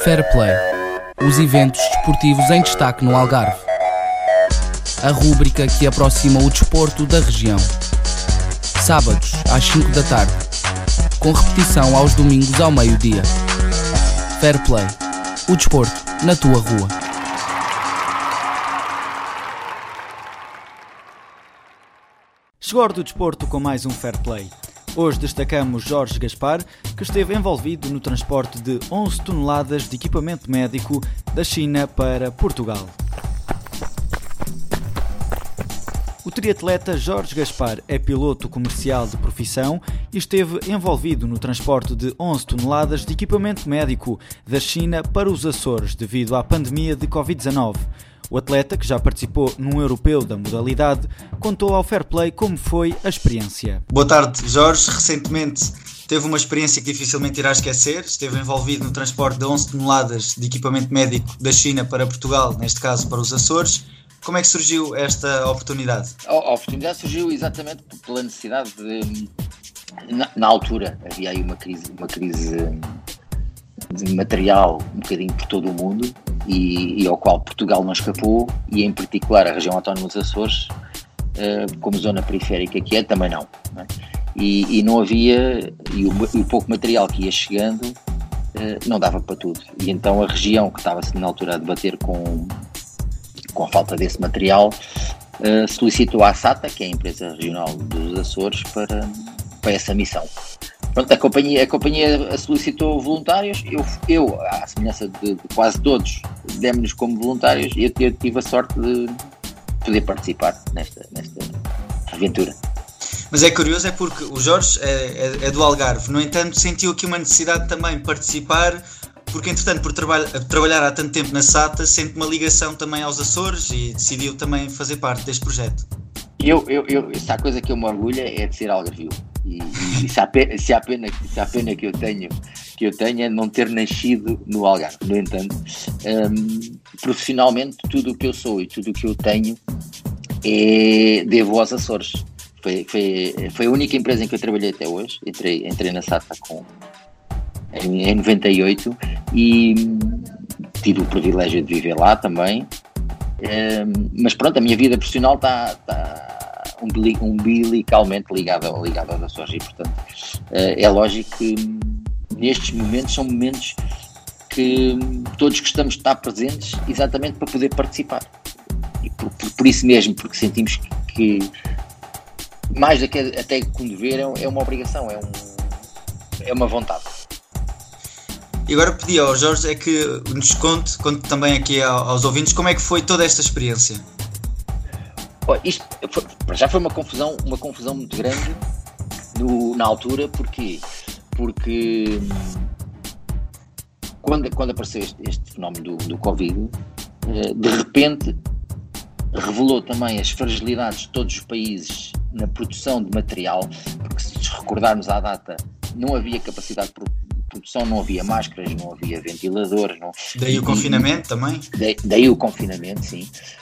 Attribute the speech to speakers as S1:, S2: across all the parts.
S1: Fair Play, os eventos desportivos em destaque no Algarve. A rúbrica que aproxima o desporto da região. Sábados, às 5 da tarde, com repetição aos domingos ao meio-dia. Fair Play, o desporto na tua rua.
S2: Chegou a hora do desporto com mais um Fair Play. Hoje destacamos Jorge Gaspar, que esteve envolvido no transporte de 11 toneladas de equipamento médico da China para Portugal. O triatleta Jorge Gaspar é piloto comercial de profissão e esteve envolvido no transporte de 11 toneladas de equipamento médico da China para os Açores devido à pandemia de Covid-19. O atleta, que já participou num europeu da modalidade, contou ao Fair Play como foi a experiência.
S3: Boa tarde, Jorge. Recentemente teve uma experiência que dificilmente irá esquecer. Esteve envolvido no transporte de 11 toneladas de equipamento médico da China para Portugal, neste caso para os Açores. Como é que surgiu esta oportunidade?
S4: A oportunidade surgiu exatamente pela necessidade de... Na altura havia aí uma crise de material um bocadinho por todo o mundo e ao qual Portugal não escapou, e em particular a região autónoma dos Açores, como zona periférica que é, também não é? E não havia, e o pouco material que ia chegando não dava para tudo, e então a região que estava na altura a debater com a falta desse material solicitou à SATA, que é a empresa regional dos Açores, para essa missão. Pronto, a companhia solicitou voluntários, eu à semelhança de quase todos, demos-nos como voluntários, e eu tive a sorte de poder participar nesta aventura.
S3: Mas é curioso, é porque o Jorge é do Algarve, no entanto sentiu aqui uma necessidade também de participar, porque entretanto por trabalhar há tanto tempo na SATA, sente uma ligação também aos Açores e decidiu também fazer parte deste projeto.
S4: Se há coisa que eu me orgulho é de ser algarvio. E se há pena que eu tenha é não ter nascido no Algarve. No entanto, profissionalmente, tudo o que eu sou e tudo o que eu tenho devo aos Açores. Foi a única empresa em que eu trabalhei até hoje. Entrei na SATA em 98 e tive o privilégio de viver lá também. Mas pronto, a minha vida profissional está umbilicalmente ligado aos Açores, e portanto é lógico que nestes momentos são momentos que todos gostamos de estar presentes exatamente para poder participar, e por isso mesmo, porque sentimos que mais do que até condever é uma obrigação, é uma vontade.
S3: E agora pedi ao Jorge que nos conte também aqui aos ouvintes como é que foi toda esta experiência.
S4: Isto já foi uma confusão muito grande na altura. Porque quando apareceu este fenómeno do Covid, de repente revelou também as fragilidades de todos os países na produção de material, porque se nos recordarmos à data, não havia capacidade de produção, não havia máscaras, não havia ventiladores.
S3: Daí o confinamento também?
S4: Daí o confinamento, sim.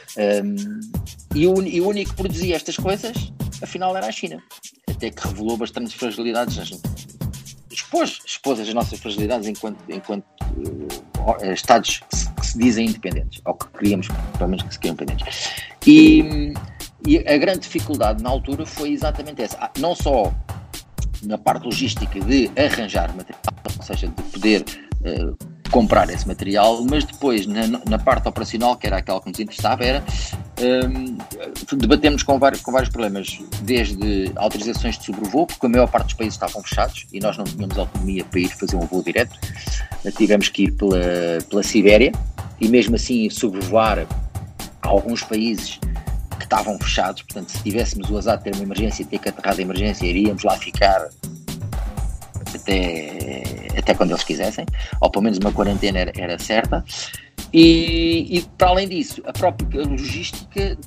S4: E o único que produzia estas coisas, afinal, era a China. Até que revelou bastantes fragilidades. Expôs as nossas fragilidades enquanto Estados que se dizem independentes, ou que queríamos, pelo menos, que se queriam independentes. E a grande dificuldade na altura foi exatamente essa. Não só na parte logística de arranjar material, ou seja, de poder comprar esse material, mas depois na parte operacional, que era aquela que nos interessava, debatemos com vários problemas, desde autorizações de sobrevoo, porque a maior parte dos países estavam fechados e nós não tínhamos autonomia para ir fazer um voo direto. Tivemos que ir pela Sibéria, e mesmo assim sobrevoar alguns países que estavam fechados. Portanto, se tivéssemos o azar de ter uma emergência e ter que aterrar de emergência, iríamos lá ficar até quando eles quisessem, ou pelo menos uma quarentena era certa. E para além disso, a própria logística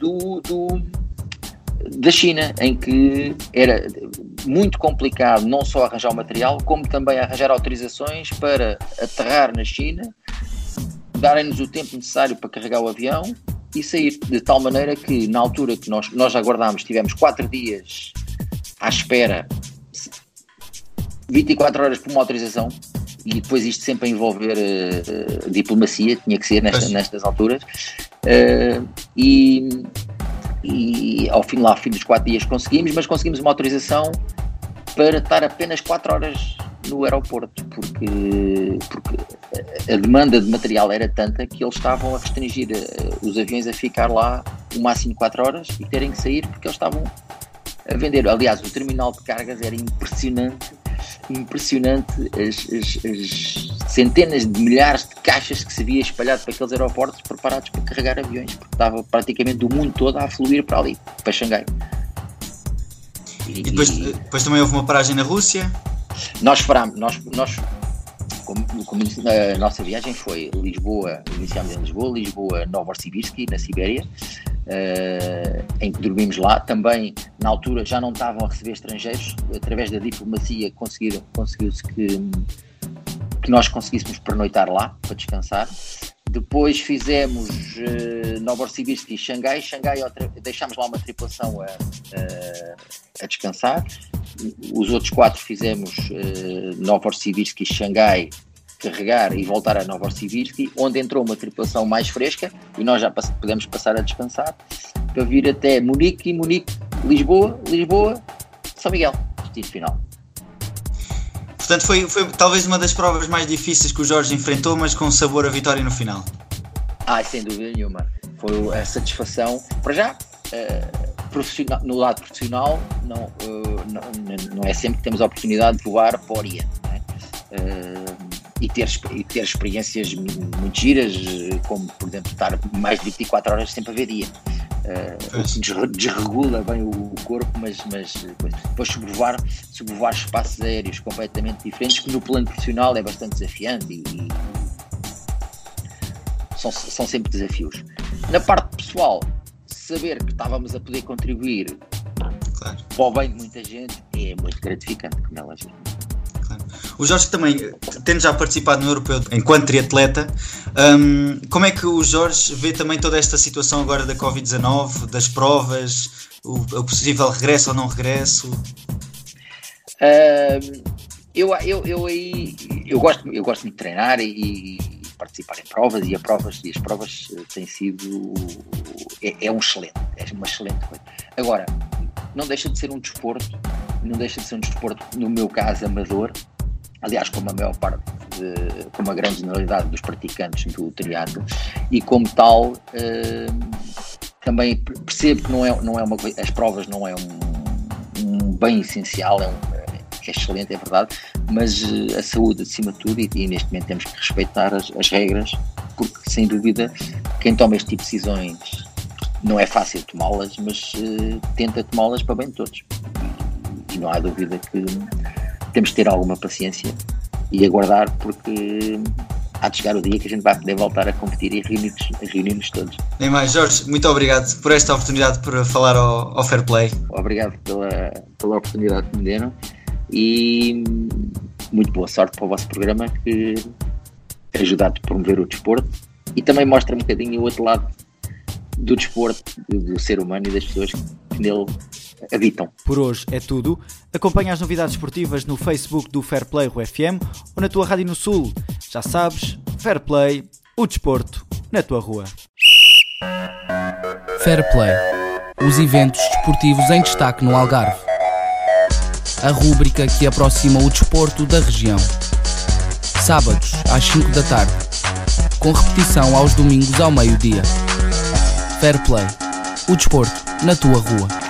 S4: da China, em que era muito complicado não só arranjar o material, como também arranjar autorizações para aterrar na China, darem-nos o tempo necessário para carregar o avião e sair, de tal maneira que na altura que nós aguardámos, tivemos 4 dias à espera, 24 horas por uma autorização, e depois isto sempre a envolver diplomacia, tinha que ser nestas alturas, e ao fim dos 4 dias conseguimos uma autorização para estar apenas 4 horas no aeroporto, porque a demanda de material era tanta que eles estavam a restringir os aviões a ficar lá o máximo 4 horas e terem que sair porque eles estavam a vender. Aliás, o terminal de cargas era impressionante as centenas de milhares de caixas que se via espalhado para aqueles aeroportos preparados para carregar aviões, porque estava praticamente o mundo todo a afluir para ali, para Xangai.
S3: E depois também houve uma paragem na Rússia?
S4: Nós como a nossa viagem foi Lisboa, iniciámos em Lisboa, Novosibirsk, na Sibéria, em que dormimos lá. Também, na altura, já não estavam a receber estrangeiros. Através da diplomacia conseguiu-se que nós conseguíssemos pernoitar lá, para descansar. Depois fizemos Novosibirsk e Xangai. Deixámos lá uma tripulação a descansar. Os outros 4 fizemos Novosibirsk e Xangai, carregar e voltar a Novosibirsk, onde entrou uma tripulação mais fresca e nós já pudemos passar a descansar para vir até Munique, Lisboa, São Miguel, destino final.
S3: Portanto, foi talvez uma das provas mais difíceis que o Jorge enfrentou, mas com sabor a vitória no final.
S4: Sem dúvida nenhuma. Foi a satisfação, para já, profissional, no lado profissional, não é sempre que temos a oportunidade de voar para o Oriente, não é? E ter experiências muito giras, como, por exemplo, estar mais de 24 horas sempre a ver dia. O que desregula bem o corpo, mas depois sobrevoar espaços aéreos completamente diferentes, que no plano profissional é bastante desafiante e são sempre desafios. Na parte pessoal, saber que estávamos a poder contribuir para o bem de muita gente é muito gratificante, como ela diz.
S3: O Jorge também, tendo já participado no Europeu enquanto triatleta, como é que o Jorge vê também toda esta situação agora da Covid-19, das provas, o possível regresso ou não regresso?
S4: Eu gosto muito de treinar e participar em provas, e as provas têm sido é uma excelente coisa. Agora, não deixa de ser um desporto, no meu caso amador. Aliás, como a grande generalidade dos praticantes do triatlo, e como tal, também percebo que não é uma coisa, as provas não é um bem essencial, é excelente, é verdade, mas a saúde acima de tudo, e neste momento temos que respeitar as regras, porque sem dúvida quem toma este tipo de decisões não é fácil tomá-las, mas tenta tomá-las para bem de todos, e não há dúvida que temos de ter alguma paciência e aguardar, porque há de chegar o dia que a gente vai poder voltar a competir e reunir-nos todos. Nem
S3: mais, Jorge, muito obrigado por esta oportunidade, por falar ao Fair Play.
S4: Obrigado pela oportunidade que me deram e muito boa sorte para o vosso programa, que é ajudar a promover o desporto e também mostra um bocadinho o outro lado do desporto, do ser humano e das pessoas que nele habitam.
S2: Por hoje é tudo. Acompanha as novidades esportivas no Facebook do Fair Play RFM ou na tua rádio no Sul. Já sabes, Fair Play, o desporto na tua rua.
S1: Fair Play, os eventos desportivos em destaque no Algarve. A rúbrica que aproxima o desporto da região. Sábados às 5 da tarde, com repetição aos domingos ao meio-dia. Fair Play, o desporto na tua rua.